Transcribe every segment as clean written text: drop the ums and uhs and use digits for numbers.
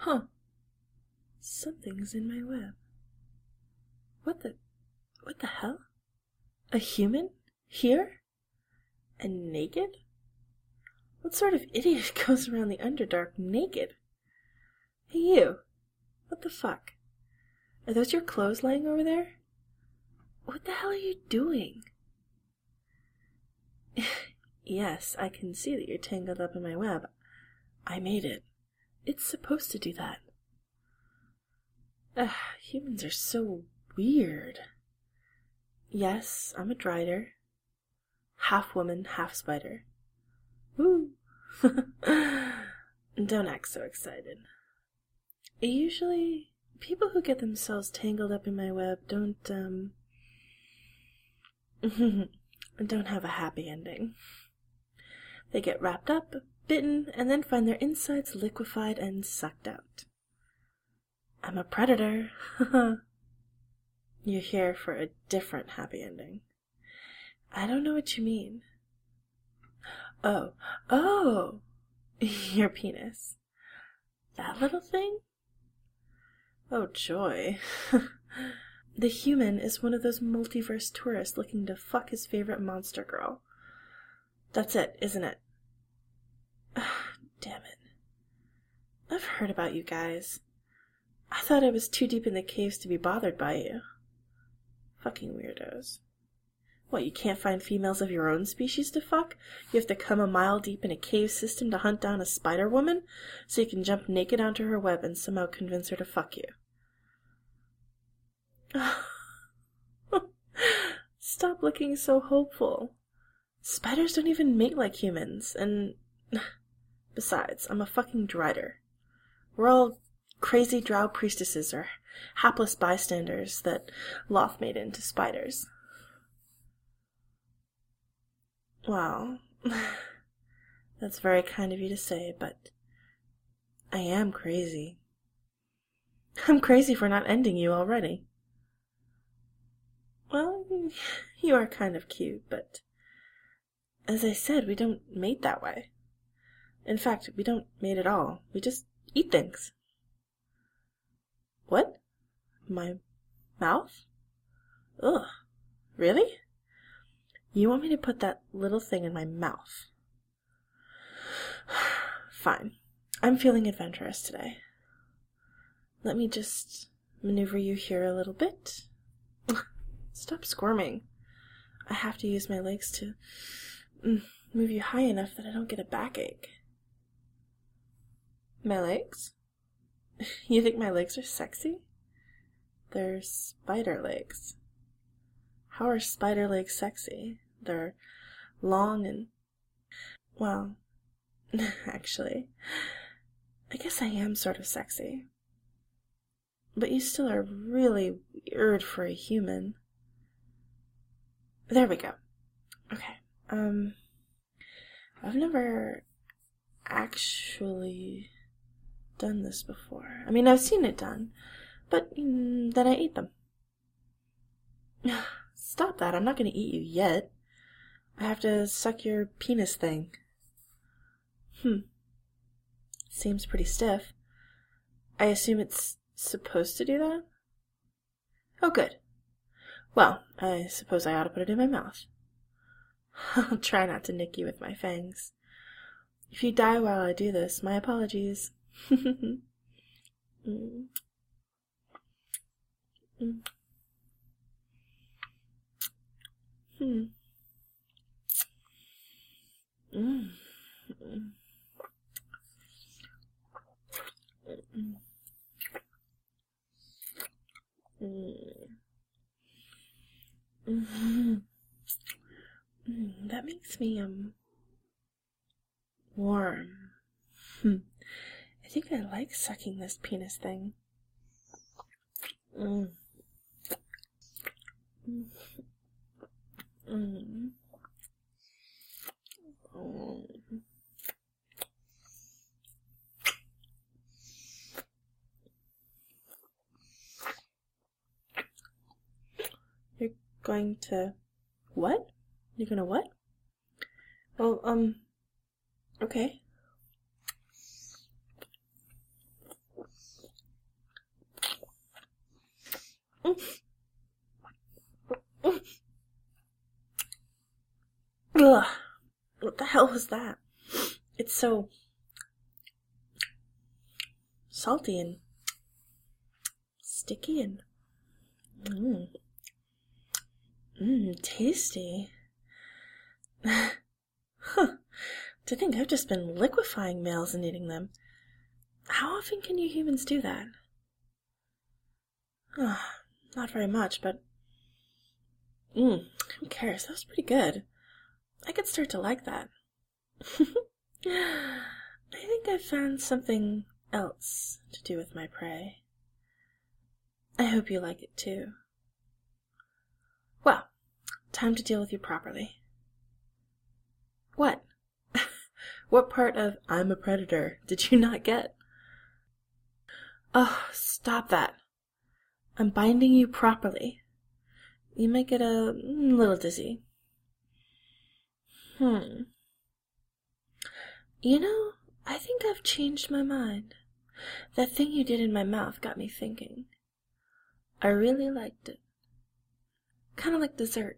Huh. Something's in my web. What the hell? A human? Here? And naked? What sort of idiot goes around the Underdark naked? Hey you! What the fuck? Are those your clothes lying over there? What the hell are you doing? Yes, I can see that you're tangled up in my web. I made it. It's supposed to do that. Humans are so weird. Yes, I'm a Drider. Half woman, half spider. Woo! Don't act so excited. Usually, people who get themselves tangled up in my web don't have a happy ending. They get wrapped up, bitten, and then find their insides liquefied and sucked out. I'm a predator. You're here for a different happy ending. I don't know what you mean. Oh, your penis. That little thing? Oh, joy. The human is one of those multiverse tourists looking to fuck his favorite monster girl. That's it, isn't it? Damn it. I've heard about you guys. I thought I was too deep in the caves to be bothered by you. Fucking weirdos. What, you can't find females of your own species to fuck? You have to come a mile deep in a cave system to hunt down a spider woman so you can jump naked onto her web and somehow convince her to fuck you. Stop looking so hopeful. Spiders don't even mate like humans, and besides, I'm a fucking Drider. We're all crazy drow priestesses or hapless bystanders that Loth made into spiders. Well, that's very kind of you to say, but I am crazy. I'm crazy for not ending you already. Well, you are kind of cute, but as I said, we don't mate that way. In fact, we don't mate at all. We just eat things. What? My mouth? Ugh. Really? You want me to put that little thing in my mouth? Fine. I'm feeling adventurous today. Let me just maneuver you here a little bit. Stop squirming. I have to use my legs to move you high enough that I don't get a backache. My legs? You think my legs are sexy? They're spider legs. How are spider legs sexy? They're long and... well, actually, I guess I am sort of sexy. But you still are really weird for a human. There we go. Okay, I've never actually done this before. I mean, I've seen it done, but then I ate them. Stop that, I'm not going to eat you yet. I have to suck your penis thing. Seems pretty stiff. I assume it's supposed to do that? Oh, good. Well, I suppose I ought to put it in my mouth. I'll try not to nick you with my fangs. If you die while I do this, my apologies. That makes me, warm. I think I like sucking this penis thing. You're going to... what? You're gonna what? Well, okay. Ugh. What the hell was that? It's so salty and sticky and tasty. Huh. To think I've just been liquefying males and eating them. How often can you humans do that? Not very much, but who cares? That was pretty good. I could start to like that. I think I've found something else to do with my prey. I hope you like it too. Well, time to deal with you properly. What? What part of I'm a predator did you not get? Oh, stop that. I'm binding you properly. You might get a little dizzy. You know, I think I've changed my mind. That thing you did in my mouth got me thinking. I really liked it. Kind of like dessert.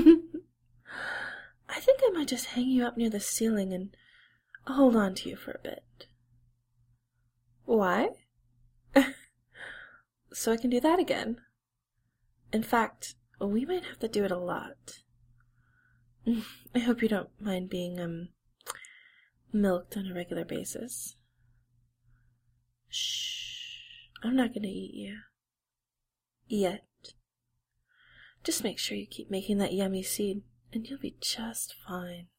I think I might just hang you up near the ceiling and hold on to you for a bit. Why? So I can do that again. In fact, we might have to do it a lot. I hope you don't mind being, milked on a regular basis. Shh. I'm not gonna eat you. Yet. Just make sure you keep making that yummy seed, and you'll be just fine.